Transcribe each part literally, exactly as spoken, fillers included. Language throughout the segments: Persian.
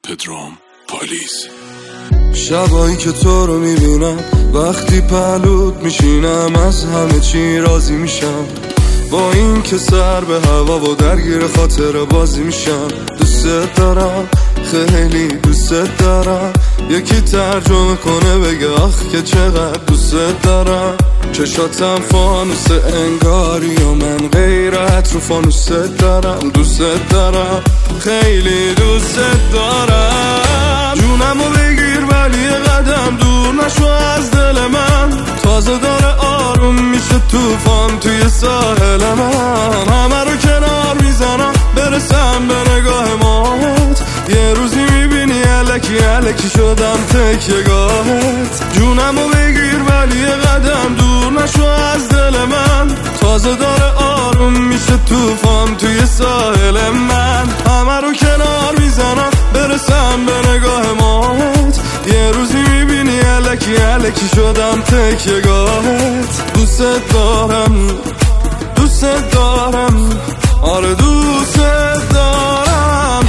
پدرام پالیز. شبایی که تو رو میبینم وقتی پهلوت میشینم از همه چی راضی میشم، با این که سر به هوا و درگیر خاطر بازی میشم. دوست دارم خیلی دوست دارم، یکی ترجمه کنه بگه آخ که چقدر دوست دارم. چشاتم فانوس انگاری و من غیرت رو فانوس دارم. دوست دارم خیلی دوست دارم، جونمو بگیر ولی یه قدم دور نشو از دل من. تازه داره آروم میشه طوفان توی ساحل من، همه رو کنار میزنم برسم به نگاه ماهت. یه روزی میبینی الکی الکی شدم تکیه‌گاهت. جونمو بگیر ولی یه قدم دور نشو از دل من. تازه داره آروم میشه طوفان توی ساحل من، همه رو کنار میزنم برسم به نگاه ماهت. یه روزی میبینی الکی الکی شدم تکیه‌گاهت. دوست دارم دوست دارم آره دوست دارم.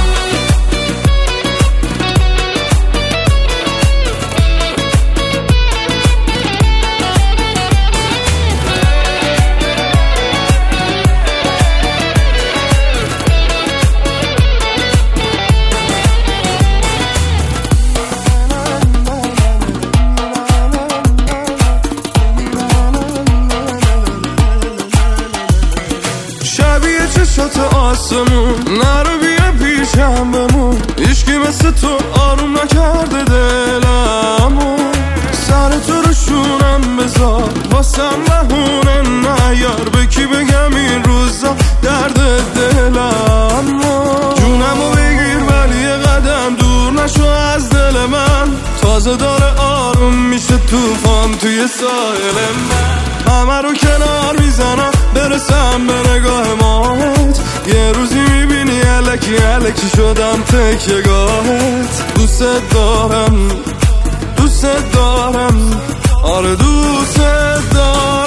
چشات آسمون نرو بیا پیشم بمون، هیچکی مثل تو آروم نکرده دلمو. سر تو رو شونم بذار واسم بهونه نیار، به کی بگم این روزا درد دلمو. جونمو بگیر ولی یه قدم دور نشو از دل من. تازه داره آروم میشه طوفان توی ساحل من، همه رو کنار میزنم برسم به نگاه ماهت. یه روزی میبینی الکی الکی شدم تکیه‌گاهت. دوست دارم دوست دارم آره دوست دارم.